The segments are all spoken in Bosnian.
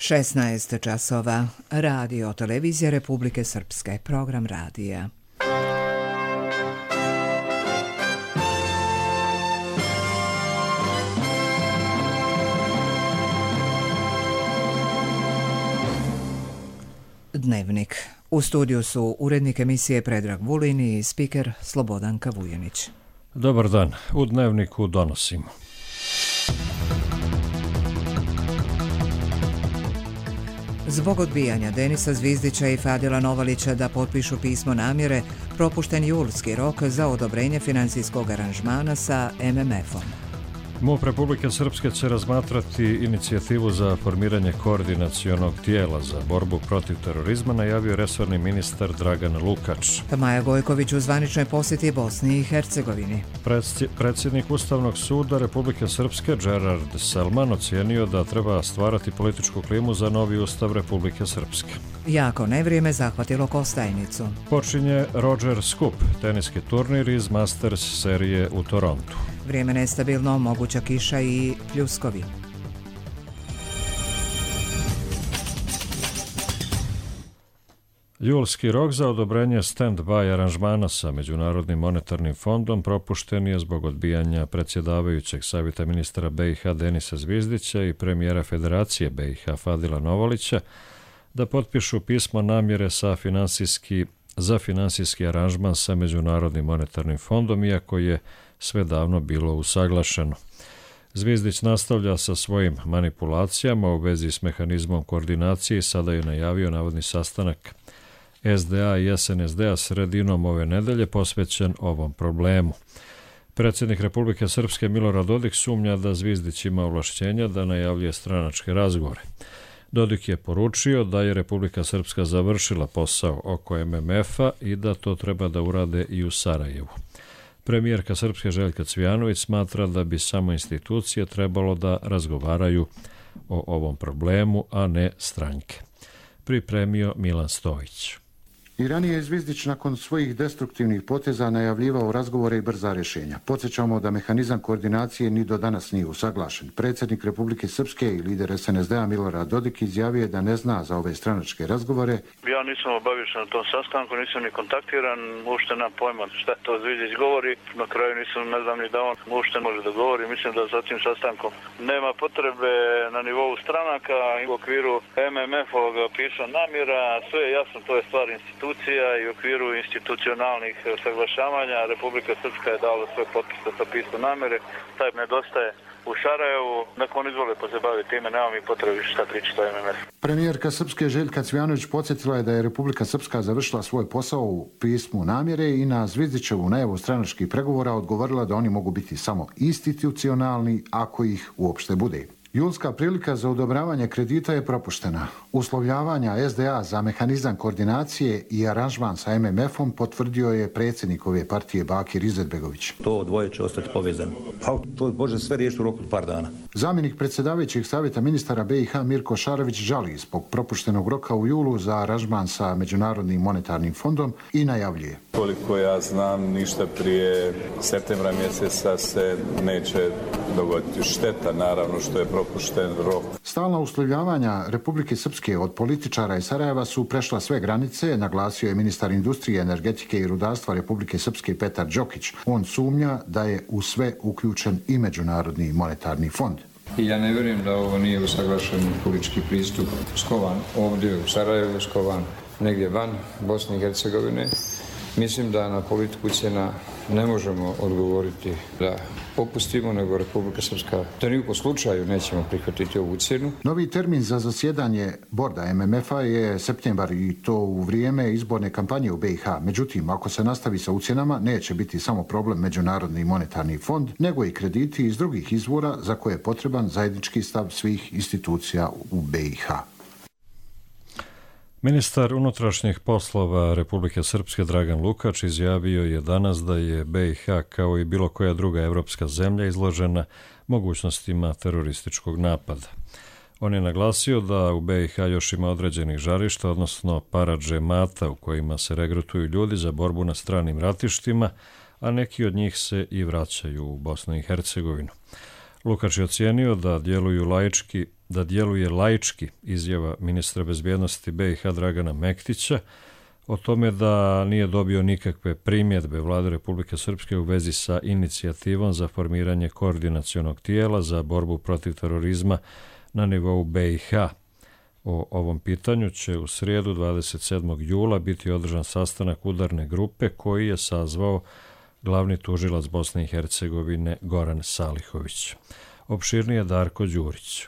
16 časova. Radio Televizija Republike Srpske. Program radija. Dnevnik. U studiju su urednik emisije Predrag Vulin i spiker Slobodanka Vujanić. Dobar dan. U Dnevniku donosimo. Zbog odbijanja Denisa Zvizdića i Fadila Novalića da potpišu pismo namjere, propušten julski rok za odobrenje financijskog aranžmana sa MMF-om. MUP Republike Srpske će razmatrati inicijativu za formiranje koordinacionog tijela za borbu protiv terorizma, najavio resorni ministar Dragan Lukač. Maja Gojković u zvaničnoj posjeti Bosni i Hercegovini. Predsjednik Ustavnog suda Republike Srpske Gerard Selman ocijenio da treba stvarati političku klimu za novi Ustav Republike Srpske. Jako nevrijeme zahvatilo Kostajnicu. Počinje Roger Scoop, teniski turnir iz Masters serije u Torontu. Vrijeme nestabilno, moguća kiša i pljuskovi. Julski rok za odobrenje stand-by aranžmana sa Međunarodnim monetarnim fondom propušten je zbog odbijanja predsjedavajućeg savjeta ministra BiH Denisa Zvizdića i premijera Federacije BiH Fadila Novalića da potpišu pismo namjere za finansijski aranžman sa Međunarodnim monetarnim fondom, iako je sve davno bilo usaglašeno. Zvizdić nastavlja sa svojim manipulacijama u vezi s mehanizmom koordinacije i sada je najavio navodni sastanak SDA i SNSD-a sredinom ove nedelje posvećen ovom problemu. Predsjednik Republike Srpske Milorad Dodik sumnja da Zvizdić ima ovlašćenja da najavljuje stranačke razgovore. Dodik je poručio da je Republika Srpska završila posao oko MMF-a i da to treba da urade i u Sarajevu. Premijerka Srpske Željka Cvijanović smatra da bi samo institucije trebalo da razgovaraju o ovom problemu, a ne stranke. Pripremio Milan Stojić. I ranije je Zvizdić nakon svojih destruktivnih poteza najavljivao razgovore i brza rješenja. Podsjećamo da mehanizam koordinacije ni do danas nije usaglašen. Predsjednik Republike Srpske i lider SNSD-a Milorad Dodik izjavio da ne zna za ove stranačke razgovore. Ja nisam obavješten na tom sastanku, nisam ni kontaktiran, uopšte nemam pojma šta to Zvizdić govori. Na kraju ne znam ni da on uopšte može da govori. Mislim da za tim sastankom nema potrebe na nivou stranaka i u okviru MMF-ovog pisma namjera. Sve je jasno, to je stvar institucija i u okviru institucionalnih saglašavanja. Republika Srpska je dala svoj potpis sa pismo namjere. Taj nedostaje u Sarajevu. Nakon izvole pa se bavi time, nema mi potrebe šta pričati o MMF. Premijerka Srpske Željka Cvijanović podsjetila je da je Republika Srpska završila svoj posao u pismu namjere i na Zvizdićevu najavu stranačkih pregovora odgovorila da oni mogu biti samo institucionalni ako ih uopšte bude. Julska prilika za odobravanje kredita je propuštena. Uslovljavanja SDA za mehanizam koordinacije i aranžman sa MMF-om potvrdio je predsjednik ove partije Bakir Izetbegović. To dvoje će ostati povezani. Pa to može sve riješiti u roku od par dana. Zamjenik predsjedavajućeg savjeta ministara BiH Mirko Šarović žali zbog propuštenog roka u julu za aranžman sa Međunarodnim monetarnim fondom i najavljuje. Koliko ja znam, ništa prije septembra mjeseca se neće dogoditi. Šteta naravno što je propušten rok. Stalna uslovljavanja Republike Srpske od političara iz Sarajeva su prešla sve granice, naglasio je ministar industrije, energetike i rudarstva Republike Srpske Petar Đokić. On sumnja da je u sve uključen i Međunarodni monetarni fond. I ja ne vjerujem da ovo nije usaglašen politički pristup skovan ovdje u Sarajevu, skovan negdje van Bosne i Hercegovine. Mislim da na politiku cijena ne možemo odgovoriti da popustimo, nego Republika Srpska to ni u slučaju nećemo prihvatiti ovu cijenu. Novi termin za zasjedanje borda MMF-a je septembar i to u vrijeme izborne kampanje u BiH. Međutim, ako se nastavi sa ucjenama, neće biti samo problem Međunarodni monetarni fond, nego i krediti iz drugih izvora za koje je potreban zajednički stav svih institucija u BiH. Ministar unutrašnjih poslova Republike Srpske Dragan Lukač izjavio je danas da je BiH kao i bilo koja druga evropska zemlja izložena mogućnostima terorističkog napada. On je naglasio da u BiH još ima određenih žarišta, odnosno paradžemata u kojima se regrutuju ljudi za borbu na stranim ratištima, a neki od njih se i vraćaju u Bosnu i Hercegovinu. Lukač je ocijenio da djeluju laički da djeluje laički, izjava ministra bezbjednosti BiH Dragana Mektića, o tome da nije dobio nikakve primjedbe Vlade Republike Srpske u vezi sa inicijativom za formiranje koordinacionog tijela za borbu protiv terorizma na nivou BiH. O ovom pitanju će u srijedu 27. jula biti održan sastanak udarne grupe koji je sazvao glavni tužilac Bosne i Hercegovine Goran Salihović. Opširnije Darko Đurić.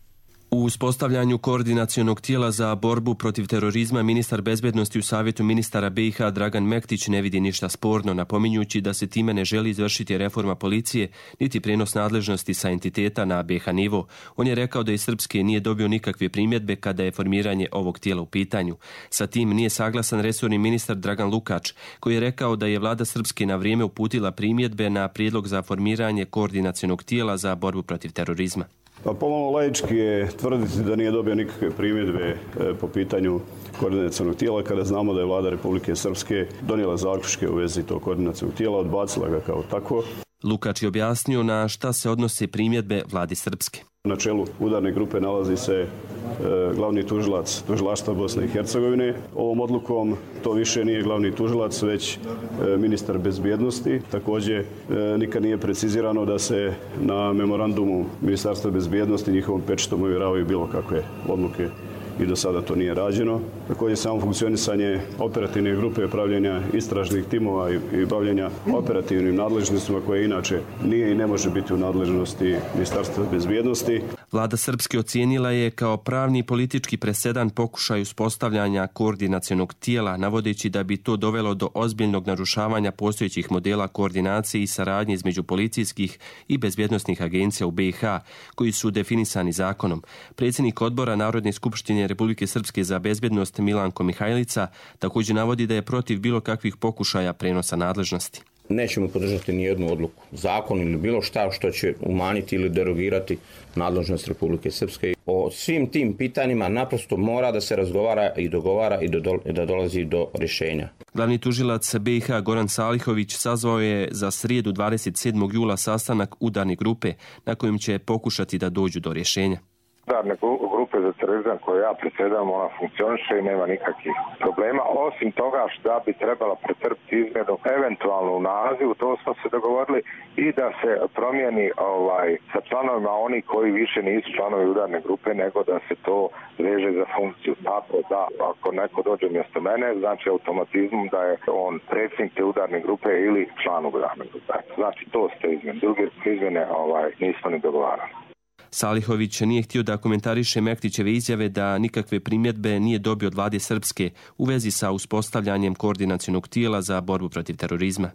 U uspostavljanju koordinacionog tijela za borbu protiv terorizma ministar bezbednosti u Savjetu ministara BiH Dragan Mektić ne vidi ništa sporno, napominjući da se time ne želi izvršiti reforma policije niti prijenos nadležnosti sa entiteta na BiH nivo. On je rekao da iz Srpske nije dobio nikakve primjedbe kada je formiranje ovog tijela u pitanju. Sa tim nije saglasan resorni ministar Dragan Lukač, koji je rekao da je vlada Srpske na vrijeme uputila primjedbe na prijedlog za formiranje koordinacionog tijela za borbu protiv terorizma. Pa pomalo laički je tvrditi da nije dobio nikakve primjedbe po pitanju koordinacionog tijela kada znamo da je vlada Republike Srpske donijela zaključke u vezi tog koordinacionog tijela, odbacila ga kao tako. Lukač je objasnio na šta se odnose primjedbe vladi Srpske. Na čelu udarne grupe nalazi se glavni tužilac tužilaštva Bosne i Hercegovine. Ovom odlukom to više nije glavni tužilac, već ministar bezbjednosti. Također nikad nije precizirano da se na memorandumu Ministarstva bezbjednosti njihovom pečetom ovjeravaju bilo kakve odluke i do sada to nije rađeno. Također samo funkcionisanje operativne grupe pravljenja istražnih timova i bavljenja operativnim nadležnostima koje inače nije i ne može biti u nadležnosti Ministarstva bezbjednosti. Vlada Srpske ocijenila je kao pravni i politički presedan pokušaj uspostavljanja koordinacionog tijela, navodeći da bi to dovelo do ozbiljnog narušavanja postojećih modela koordinacije i saradnje između policijskih i bezbjednosnih agencija u BiH, koji su definisani zakonom. Predsjednik odbora Narodne skupštine Republike Srpske za bezbjednost Milanko Mihajlica također navodi da je protiv bilo kakvih pokušaja prenosa nadležnosti. Nećemo podržati nijednu odluku, zakon ili bilo šta što će umanjiti ili derogirati nadležnost Republike Srpske. O svim tim pitanjima naprosto mora da se razgovara i dogovara i da dolazi do rješenja. Glavni tužilac BiH Goran Salihović sazvao je za srijedu 27. jula sastanak udarne grupe na kojem će pokušati da dođu do rješenja. Udarne grupe za terorizam koje ja predsjedam, ona funkcioniše i nema nikakvih problema. Osim toga što bi trebala pretrpiti izmjenu eventualno u nazivu, to smo se dogovorili, i da se promijeni sa članovima oni koji više nisu članovi udarne grupe, nego da se to veže za funkciju. Tako da ako neko dođe mjesto mene, znači automatizmom da je on predsjednik te udarne grupe ili član udarne grupe. Znači to ste izmjene. Druge izmjene nismo ni dogovarali. Salihović nije htio da komentariše Mektićeve izjave da nikakve primjedbe nije dobio od vlade Srpske u vezi sa uspostavljanjem koordinacionog tijela za borbu protiv terorizma.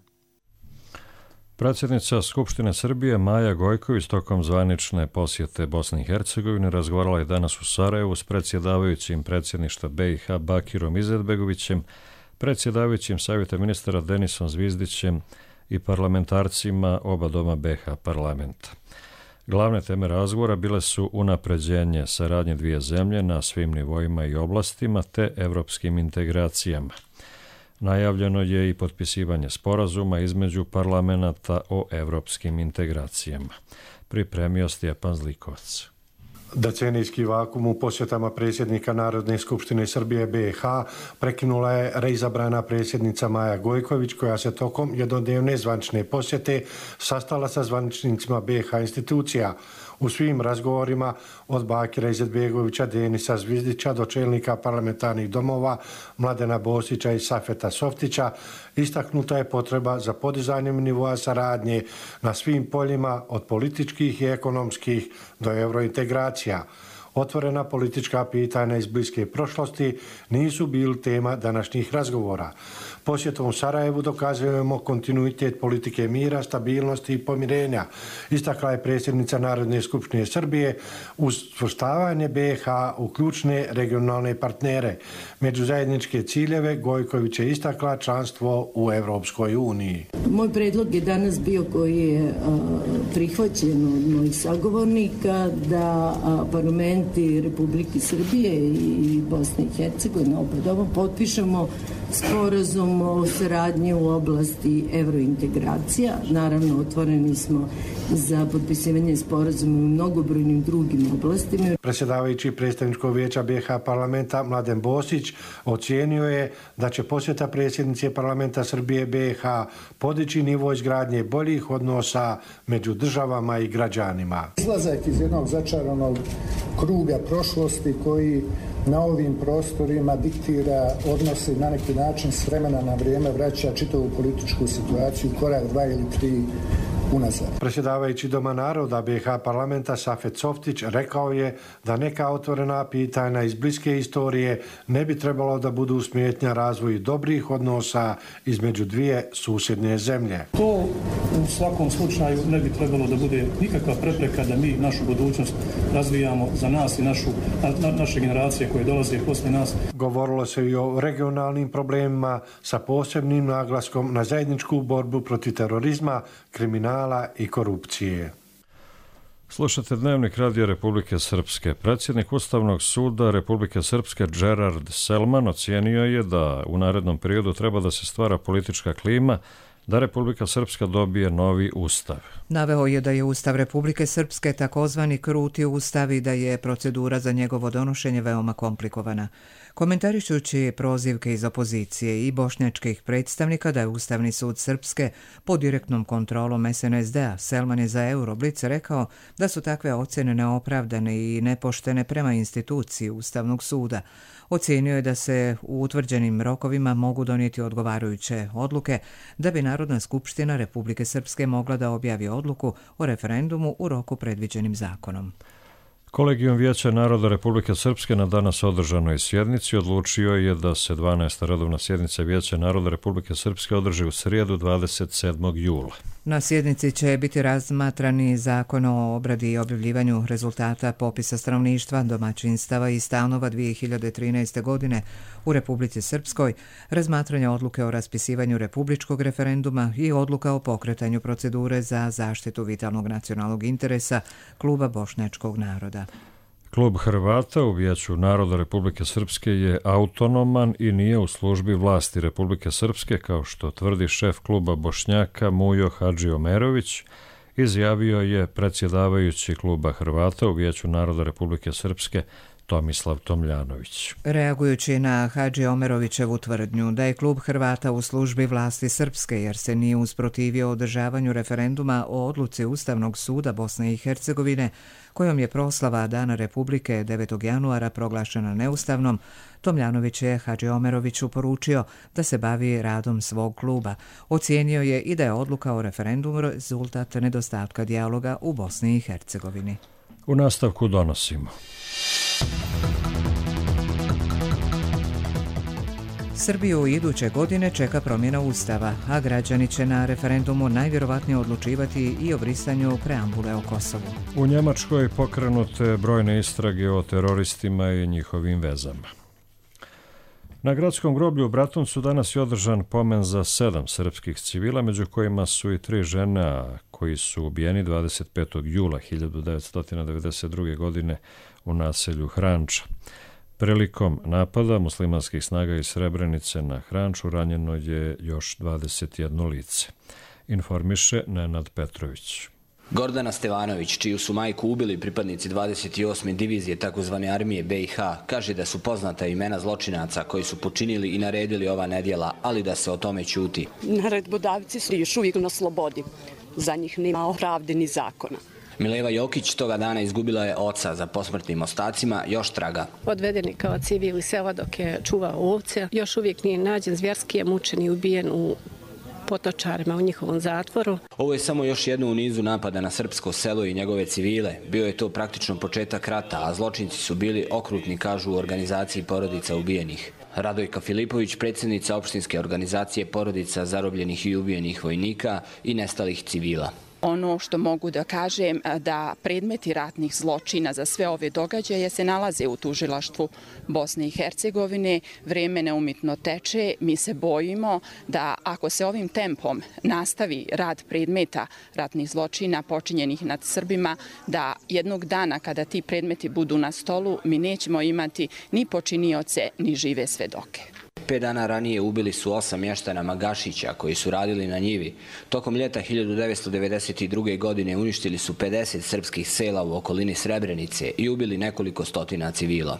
Predsjednica Skupštine Srbije Maja Gojković tokom zvanične posjete Bosne i Hercegovine razgovarala je danas u Sarajevu s predsjedavajućim predsjedništva BiH Bakirom Izetbegovićem, predsjedavajućim Savjeta ministara Denisom Zvizdićem i parlamentarcima oba doma BiH parlamenta. Glavne teme razgovora bile su unapređenje saradnje dvije zemlje na svim nivoima i oblastima te evropskim integracijama. Najavljeno je i potpisivanje sporazuma između parlamenata o evropskim integracijama. Pripremio Stjepan Zlikovac. Decenijski vakum u posjetama predsjednika Narodne skupštine Srbije BiH prekinula je reizabrana predsjednica Maja Gojković, koja se tokom jednodnevne zvanične posjete sastala sa zvaničnicima BiH institucija. U svim razgovorima od Bakira Izetbegovića, Denisa Zvizdića do čelnika parlamentarnih domova Mladena Bosića i Safeta Softića istaknuta je potreba za podizanjem nivoa saradnje na svim poljima od političkih i ekonomskih do eurointegracija. Otvorena politička pitanja iz bliske prošlosti nisu bili tema današnjih razgovora. Posjetom u Sarajevu dokazujemo kontinuitet politike mira, stabilnosti i pomirenja, istakla je predsjednica Narodne skupštine Srbije, uz svrstavanje BiH u ključne regionalne partnere. Među zajedničke ciljeve Gojković je istakla članstvo u Evropskoj uniji. Moj predlog je danas bio, koji je prihvaćen od mojih sagovornika, da parlament parlamenti Republike Srbije i Bosne i Hercegovine, oba doma, potpišemo sporazum o saradnji u oblasti evrointegracija. Naravno, otvoreni smo za potpisivanje sporazuma u mnogobrojnim drugim oblastima. Predsjedavajući predstavničkog vijeća BiH parlamenta Mladen Bosić ocijenio je da će posjeta predsjednice parlamenta Srbije BiH podići nivo izgradnje boljih odnosa među državama i građanima. Izlazak iz jednog začaranog kruga prošlosti koji na ovim prostorima diktira odnose na neki način s vremena na vrijeme vraća čitavu političku situaciju korak 2 ili 3 unazad. Predsjedavajući Doma naroda BiH parlamenta Safet Softić rekao je da neka otvorena pitanja iz bliske istorije ne bi trebalo da budu smetnja razvoju dobrih odnosa između dvije susjedne zemlje. To u svakom slučaju ne bi trebalo da bude nikakva prepreka da mi našu budućnost razvijamo za nas i naše generacije koje dolaze posle nas. Govorilo se i o regionalnim problemima sa posebnim naglaskom na zajedničku borbu protiv terorizma, kriminala i korupcije. Slušate Dnevnik Radija Republike Srpske. Predsjednik Ustavnog suda Republike Srpske Gerard Selman ocijenio je da u narednom periodu treba da se stvara politička klima da Republika Srpska dobije novi ustav. Naveo je da je Ustav Republike Srpske takozvani kruti ustav i da je procedura za njegovo donošenje veoma komplikovana. Komentarišući prozivke iz opozicije i bošnjačkih predstavnika da je Ustavni sud Srpske pod direktnom kontrolom SNSD-a, Selman je za Euroblic rekao da su takve ocjene neopravdane i nepoštene prema instituciji Ustavnog suda. Ocijenio je da se u utvrđenim rokovima mogu donijeti odgovarajuće odluke da bi Narodna skupština Republike Srpske mogla da objavi odluku o referendumu u roku predviđenim zakonom. Kolegijum Vijeća naroda Republike Srpske na danas održanoj sjednici odlučio je da se 12. redovna sjednica Vijeća naroda Republike Srpske održi u srijedu 27. jula. Na sjednici će biti razmatrani zakon o obradi i objavljivanju rezultata popisa stanovništva, domaćinstava i stanova 2013. godine u Republici Srpskoj, razmatranje odluke o raspisivanju republičkog referenduma i odluka o pokretanju procedure za zaštitu vitalnog nacionalnog interesa Kluba bošnjačkog naroda. Klub Hrvata u Vijeću naroda Republike Srpske je autonoman i nije u službi vlasti Republike Srpske, kao što tvrdi šef kluba Bošnjaka Mujo Hadžiomerović, izjavio je predsjedavajući kluba Hrvata u Vijeću naroda Republike Srpske Tomislav Tomljanović. Reagujući na Hadžiomerovićevu tvrdnju da je klub Hrvata u službi vlasti Srpske jer se nije usprotivio održavanju referenduma o odluci Ustavnog suda Bosne i Hercegovine, kojom je proslava Dana Republike 9. januara proglašena neustavnom, Tomljanović je Hadžiomeroviću poručio da se bavi radom svog kluba. Ocijenio je i da je odluka o referendumu rezultat nedostatka dijaloga u Bosni i Hercegovini. U nastavku donosimo. Srbiju iduće godine čeka promjena Ustava, a građani će na referendumu najvjerovatnije odlučivati i o brisanju preambule o Kosovu. U Njemačkoj pokrenute brojne istrage o teroristima i njihovim vezama. Na gradskom groblju u Bratuncu danas je održan pomen za 7 srpskih civila, među kojima su i 3 žene koji su ubijeni 25. jula 1992. godine u naselju Hranča. Prilikom napada muslimanskih snaga iz Srebrenice na Hranču ranjeno je još 21 lice. Informiše Nenad Petrović. Gordana Stevanović, čiju su majku ubili pripadnici 28. divizije tzv. armije BiH, kaže da su poznata imena zločinaca koji su počinili i naredili ova nedjela, ali da se o tome ćuti. Naredbodavci su još uvijek na slobodi. Za njih nema pravde ni zakona. Mileva Jokić toga dana izgubila je oca, za posmrtnim ostacima još traga. Odvedeni kao civil iz sela dok je čuvao ovce. Još uvijek nije nađen, zvjerski je mučen i ubijen u Potočarima u njihovom zatvoru. Ovo je samo još jedno u nizu napada na srpsko selo i njegove civile. Bio je to praktično početak rata, a zločinci su bili okrutni, kažu u organizaciji porodica ubijenih. Radojka Filipović, predsjednica opštinske organizacije porodica zarobljenih i ubijenih vojnika i nestalih civila. Ono što mogu da kažem da predmeti ratnih zločina za sve ove događaje se nalaze u tužilaštvu Bosne i Hercegovine. Vrijeme neumitno teče. Mi se bojimo da ako se ovim tempom nastavi rad predmeta ratnih zločina počinjenih nad Srbima, da jednog dana kada ti predmeti budu na stolu mi nećemo imati ni počinioce ni žive svedoke. 5 dana ranije ubili su 8 mještana Magašića koji su radili na njivi. Tokom ljeta 1992. godine uništili su 50 srpskih sela u okolini Srebrenice i ubili nekoliko stotina civila.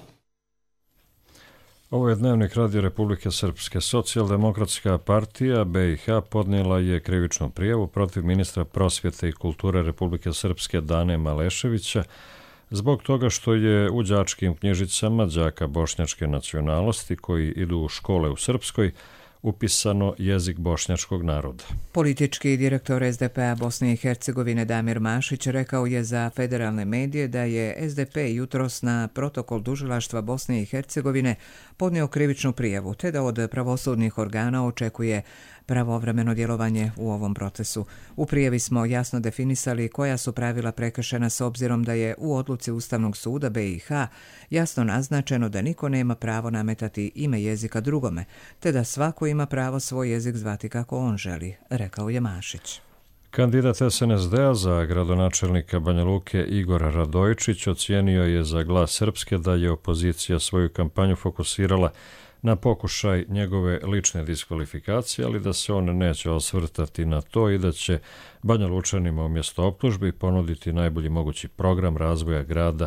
Ovo je Dnevnik Radio Republike Srpske. Socijaldemokratska partija BiH podnijela je krivičnu prijavu protiv ministra prosvjete i kulture Republike Srpske Dane Maleševića zbog toga što je u đačkim knjižicama đaka bošnjačke nacionalnosti koji idu u škole u Srpskoj upisano jezik bošnjačkog naroda. Politički direktor SDP-a Bosne i Hercegovine Damir Mašić rekao je za federalne medije da je SDP jutros na protokol tužilaštva Bosne i Hercegovine podnio krivičnu prijavu, te da od pravosudnih organa očekuje pravovremeno djelovanje u ovom procesu. U prijavi smo jasno definisali koja su pravila prekršena s obzirom da je u odluci Ustavnog suda BiH jasno naznačeno da niko nema pravo nametati ime jezika drugome, te da svako ima pravo svoj jezik zvati kako on želi, rekao je Mašić. Kandidat SNSD-a za gradonačelnika Banja Luke Igor Radojičić ocijenio je za Glas Srpske da je opozicija svoju kampanju fokusirala na pokušaj njegove lične diskvalifikacije, ali da se on neće osvrtati na to i da će Banja Lučanima umjesto optužbi ponuditi najbolji mogući program razvoja grada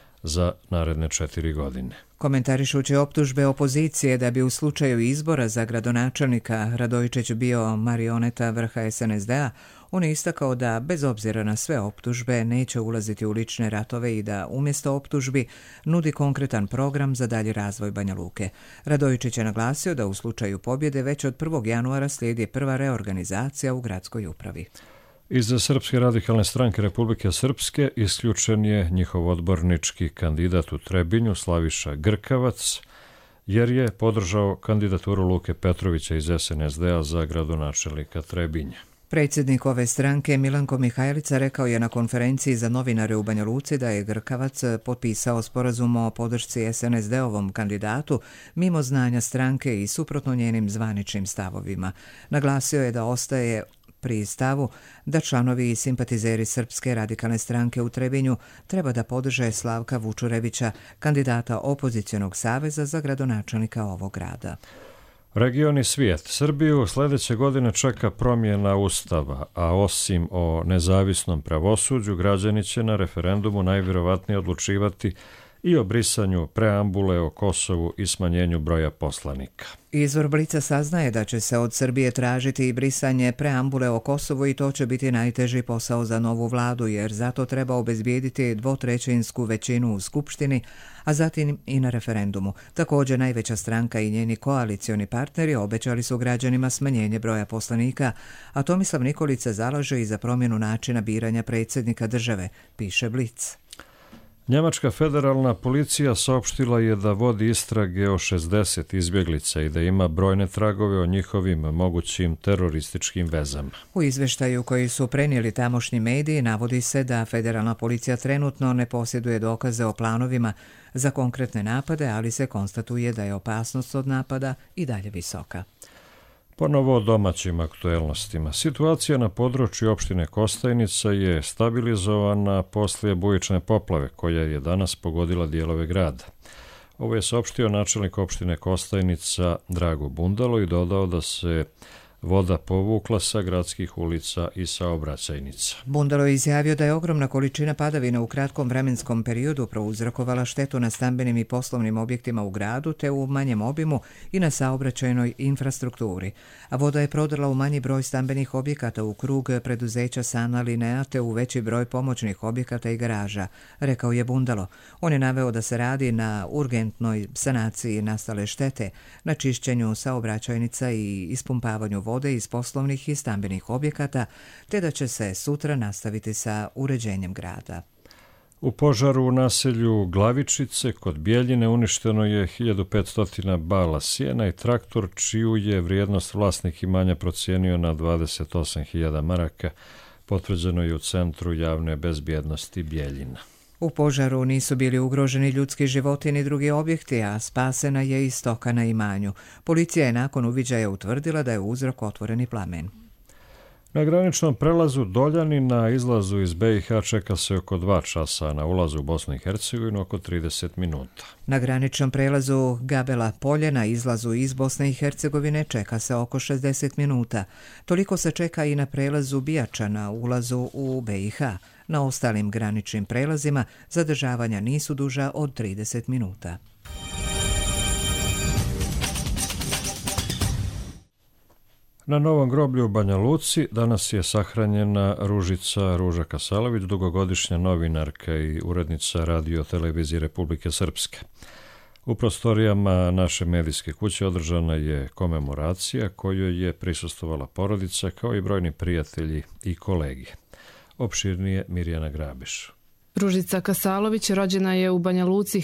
za naredne 4 godine. Komentarišući optužbe opozicije da bi u slučaju izbora za gradonačelnika Radojičić bio marioneta vrha SNSD-a, on je istakao da, bez obzira na sve optužbe, neće ulaziti u lične ratove i da umjesto optužbi nudi konkretan program za dalji razvoj Banja Luke. Radojičić je naglasio da u slučaju pobjede već od 1. januara slijedi prva reorganizacija u gradskoj upravi. Iz Srpske radikalne stranke Republike Srpske isključen je njihov odbornički kandidat u Trebinju Slaviša Grkavac, jer je podržao kandidaturu Luke Petrovića iz SNSD-a za gradonačelnika Trebinja. Predsjednik ove stranke Milanko Mihajlica rekao je na konferenciji za novinare u Banja Luci da je Grkavac potpisao sporazum o podršci SNSD-ovom kandidatu mimo znanja stranke i suprotno njenim zvaničnim stavovima. Naglasio je da ostaje pri stavu da članovi i simpatizeri Srpske radikalne stranke u Trebinju treba da podrže Slavka Vučurevića, kandidata opozicionog saveza za gradonačelnika ovog grada. Region i svijet. Srbiju sljedeće godine čeka promjena Ustava, a osim o nezavisnom pravosuđu, građani će na referendumu najvjerovatnije odlučivati i o brisanju preambule o Kosovu i smanjenju broja poslanika. Izvor Blica saznaje da će se od Srbije tražiti i brisanje preambule o Kosovu i to će biti najteži posao za novu vladu, jer zato treba obezbijediti 2/3 većinu u Skupštini, a zatim i na referendumu. Također najveća stranka i njeni koalicioni partneri obećali su građanima smanjenje broja poslanika, a Tomislav Nikolić se zalaže i za promjenu načina biranja predsjednika države, piše Blic. Njemačka federalna policija saopštila je da vodi istrage o 60 izbjeglica i da ima brojne tragove o njihovim mogućim terorističkim vezama. U izveštaju koji su prenijeli tamošnji mediji navodi se da federalna policija trenutno ne posjeduje dokaze o planovima za konkretne napade, ali se konstatuje da je opasnost od napada i dalje visoka. Ponovo o domaćim aktuelnostima. Situacija na području opštine Kostajnica je stabilizovana poslije bujične poplave koja je danas pogodila dijelove grada. Ovo je saopštio načelnik opštine Kostajnica Drago Bundalo i dodao da se voda povukla sa gradskih ulica i saobraćajnica. Bundalo je izjavio da je ogromna količina padavina u kratkom vremenskom periodu prouzrokovala štetu na stambenim i poslovnim objektima u gradu te u manjem obimu i na saobraćajnoj infrastrukturi. A voda je prodrla u manji broj stambenih objekata u krug preduzeća Sana Linea te u veći broj pomoćnih objekata i garaža, rekao je Bundalo. On je naveo da se radi na urgentnoj sanaciji nastale štete, na čišćenju saobraćajnica i ispumpavanju vode iz poslovnih i stambenih objekata, te da će se sutra nastaviti sa uređenjem grada. U požaru u naselju Glavičice kod Bjeljine uništeno je 1500 bala sjena i traktor čiju je vrijednost vlasnik imanja procijenio na 28.000 maraka, Potvrđeno je u Centru javne bezbjednosti Bjeljina. U požaru nisu bili ugroženi ljudski životi ni drugi objekti, a spasena je i stoka na imanju. Policija je nakon uviđaja utvrdila da je uzrok otvoreni plamen. Na graničnom prelazu Doljani na izlazu iz BiH čeka se oko 2 časa, na ulazu u Bosnu i Hercegovinu oko 30 minuta. Na graničnom prelazu Gabela Polje na izlazu iz Bosne i Hercegovine čeka se oko 60 minuta. Toliko se čeka i na prelazu Bijača na ulazu u BiH. Na ostalim graničnim prelazima zadržavanja nisu duža od 30 minuta. Na Novom groblju u Banja Luci danas je sahranjena Ruža Kasalović, dugogodišnja novinarka i urednica Radio televizije Republike Srpske. U prostorijama naše medijske kuće održana je komemoracija kojoj je prisustvovala porodica kao i brojni prijatelji i kolegi. Opširnije Mirjana Grabiš. Ružica Kasalović rođena je u Banja Luci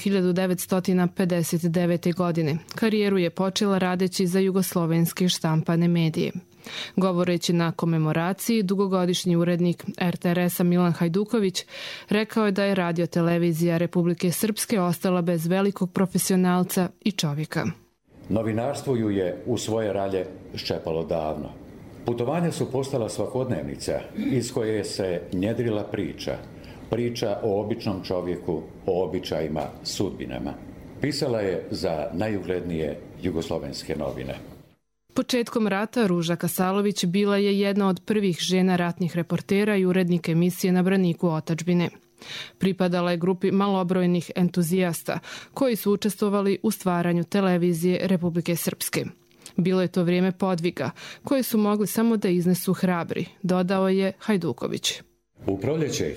1959. godine. Karijeru je počela radeći za jugoslovenske štampane medije. Govoreći na komemoraciji, dugogodišnji urednik RTRS-a Milan Hajduković rekao je da je Radio televizija Republike Srpske ostala bez velikog profesionalca i čovjeka. Novinarstvo ju je u svoje ralje ščepalo davno. Putovanja su postala svakodnevnica iz koje se njedrila priča o običnom čovjeku, o običajima, sudbinama. Pisala je za najuglednije jugoslovenske novine. Početkom rata Ruža Kasalović bila je jedna od prvih žena ratnih reportera i urednika emisije Na braniku otadžbine. Pripadala je grupi malobrojnih entuzijasta koji su učestvovali u stvaranju televizije Republike Srpske. Bilo je to vrijeme podviga koje su mogli samo da iznesu hrabri, dodao je Hajduković. U proljeće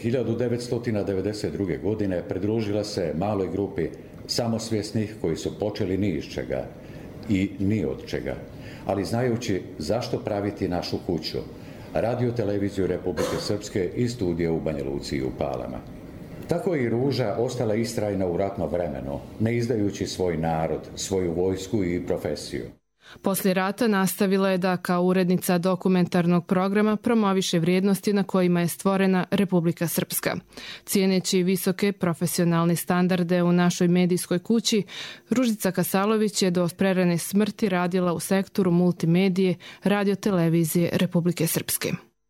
1992. godine pridružila se maloj grupi samosvjesnih koji su počeli ni iz čega i ni od čega, ali znajući zašto praviti našu kuću, Radio televiziju Republike Srpske i studije u Banja Luci i u Palama. Tako je i Ruža ostala istrajna u ratno vremenu, ne izdajući svoj narod, svoju vojsku i profesiju. Poslije rata nastavila je da kao urednica dokumentarnog programa promoviše vrijednosti na kojima je stvorena Republika Srpska. Cijeneći visoke profesionalne standarde u našoj medijskoj kući, Ružica Kasalović je do prerane smrti radila u sektoru multimedije Radio televizije Republike Srpske.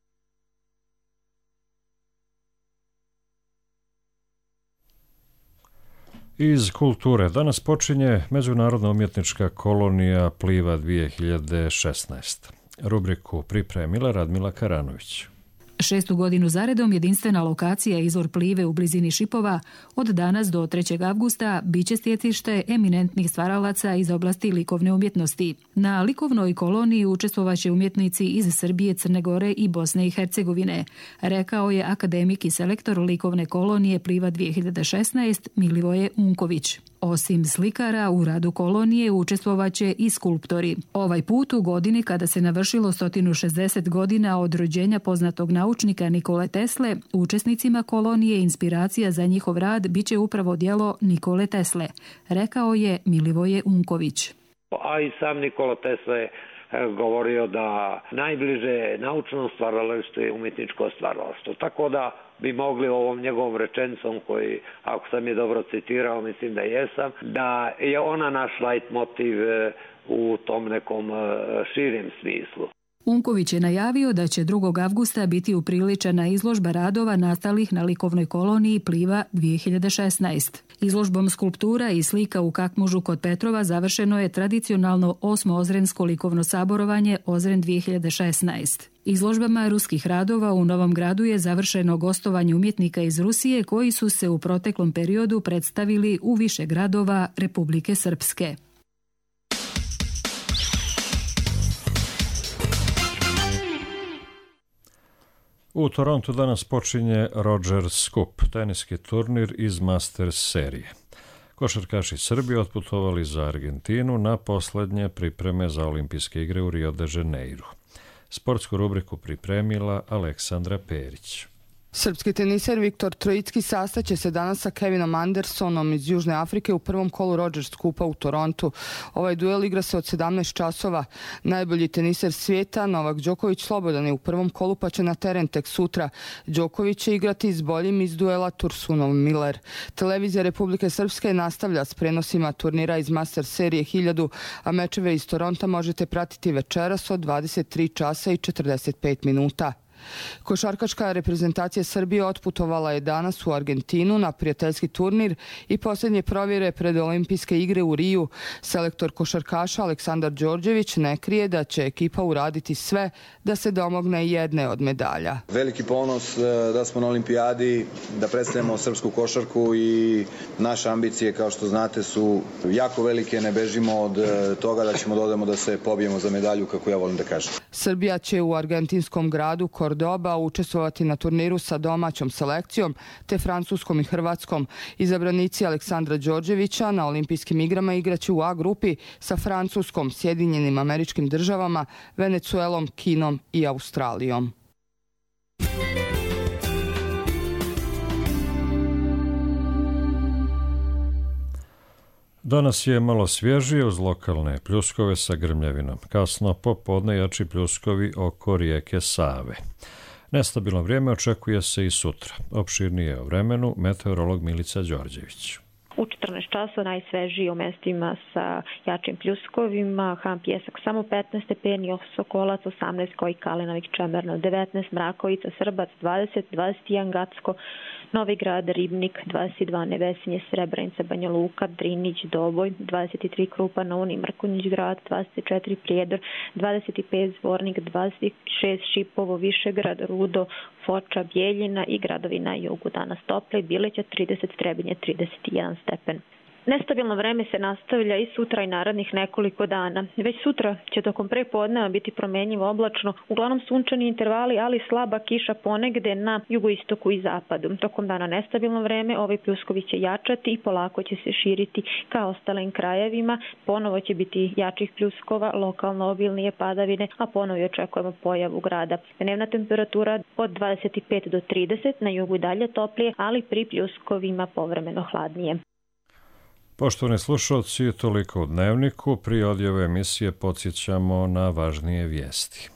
Iz kulture danas počinje Međunarodna umjetnička kolonija Pliva 2016. Rubriku pripremila Radmila Karanović. 6. godinu zaredom jedinstvena lokacija izvor Plive u blizini Šipova od danas do 3. avgusta biće stjecište eminentnih stvaralaca iz oblasti likovne umjetnosti. Na likovnoj koloniji učestvovaće umjetnici iz Srbije, Crne Gore i Bosne i Hercegovine, rekao je akademik i selektor likovne kolonije Pliva 2016 Milivoje Unković. Osim slikara, u radu kolonije učestvovaće i skulptori. Ovaj put u godini kada se navršilo 160 godina od rođenja poznatog naučnika Nikole Tesle, učesnicima kolonije inspiracija za njihov rad biće upravo djelo Nikole Tesle, rekao je Milivoje Unković. A i sam Nikola Tesla je govorio da najbliže naučnom stvaralaštvu je umjetničko stvaralaštvo. Tako da bi mogli ovom njegovom rečenicom koji, ako sam je dobro citirao, mislim da jesam, da je ona naš leitmotiv u tom nekom širem smislu. Unković je najavio da će 2. avgusta biti upriličena izložba radova nastalih na likovnoj koloniji Pliva 2016. Izložbom skulptura i slika u Kakmužu kod Petrova završeno je tradicionalno 8. ozrensko likovno saborovanje Ozren 2016. Izložbama ruskih radova u Novom Gradu je završeno gostovanje umjetnika iz Rusije koji su se u proteklom periodu predstavili u više gradova Republike Srpske. U Torontu danas počinje Rogers Cup, teniski turnir iz Masters serije. Košarkaši Srbije otputovali za Argentinu na posljednje pripreme za olimpijske igre u Rio de Janeiro. Sportsku rubriku pripremila Aleksandra Perić. Srpski teniser Viktor Trojicki sastaće se danas sa Kevinom Andersonom iz Južne Afrike u prvom kolu Rogers Kupa u Torontu. Ovaj duel igra se od 17 časova. Najbolji teniser svijeta Novak Đoković slobodan je u prvom kolu pa će na teren tek sutra. Đoković će igrati s boljim iz duela Tursunov-Miller. Televizija Republike Srpske nastavlja s prenosima turnira iz Master serije 1000, a mečeve iz Toronta možete pratiti večeras od 23 časa i 45 minuta. Košarkaška reprezentacija Srbije otputovala je danas u Argentinu na prijateljski turnir i posljednje provjere pred olimpijske igre u Riju. Selektor košarkaša Aleksandar Đorđević ne krije da će ekipa uraditi sve da se domogne jedne od medalja. Veliki ponos da smo na olimpijadi, da predstavljamo srpsku košarku i naše ambicije, kao što znate, su jako velike. Ne bežimo od toga da ćemo dodamo da se pobijemo za medalju, kako ja volim da kažem. Srbija će u argentinskom gradu Kordoba učestvovati na turniru sa domaćom selekcijom te francuskom i hrvatskom. Izabranici Aleksandra Đorđevića na olimpijskim igrama igraće u A grupi sa Francuskom, Sjedinjenim Američkim Državama, Venecuelom, Kinom i Australijom. Danas je malo svježije uz lokalne pljuskove sa grmljavinom. Kasno popodne jači pljuskovi oko rijeke Save. Nestabilno vrijeme očekuje se i sutra. Opširnije o vremenu meteorolog Milica Đorđević. U 14 časova najsvežiji u mestima sa jačim pljuskovima, Han Pjesak samo 15 stepeni, Sokolac 18, Koji Kalenovik Čemerno 19, Mrakovica, Srbac 20, 21 Gacko, Novi Grad, Ribnik 22, Nevesinje, Srebrenica, Banja Luka, Drinić, Doboj 23, Krupa, Novi Mrkonjić Grad 24, Prijedor 25, Zvornik 26, Šipovo, Višegrad, Rudo, Foča, Bjeljina i gradovi na jugu. Danas tople, Bileća 30, Trebinje 31 stepen. Nestabilno vreme se nastavlja i sutra i narednih nekoliko dana. Već sutra će tokom prepodneva biti promenjivo oblačno, uglavnom sunčani intervali, ali slaba kiša ponegde na jugoistoku i zapadu. Tokom dana nestabilno vreme, ovi pljuskovi će jačati i polako će se širiti ka ostalim krajevima. Ponovo će biti jačih pljuskova, lokalno obilnije padavine, a ponovo očekujemo pojavu grada. Dnevna temperatura od 25 do 30, na jugu i dalje toplije, ali pri pljuskovima povremeno hladnije. Poštovani slušalci, toliko u Dnevniku. Prije odjave emisije podsjećamo na važnije vijesti.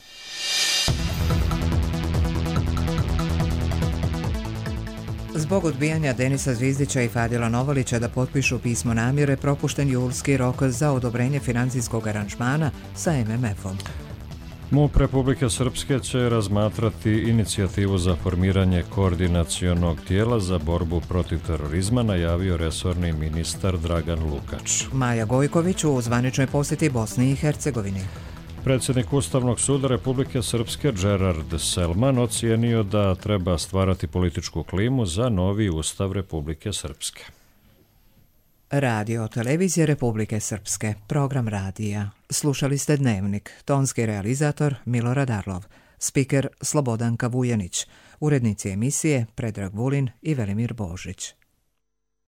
Zbog odbijanja Denisa Zvizdića i Fadila Novalića da potpišu pismo namjere, propušten julski rok za odobrenje financijskog aranžmana sa MMF-om. MUP Republike Srpske će razmatrati inicijativu za formiranje koordinacionog tijela za borbu protiv terorizma, najavio resorni ministar Dragan Lukač. Maja Gojković u zvaničnoj posjeti Bosni i Hercegovini. Predsjednik Ustavnog suda Republike Srpske Gerard Selman ocijenio da treba stvarati političku klimu za novi Ustav Republike Srpske. Radio Televizije Republike Srpske, program radija. Slušali ste Dnevnik, tonski realizator Milorad Arlov, spiker Slobodanka Vujanić, urednici emisije Predrag Vulin i Velimir Božić.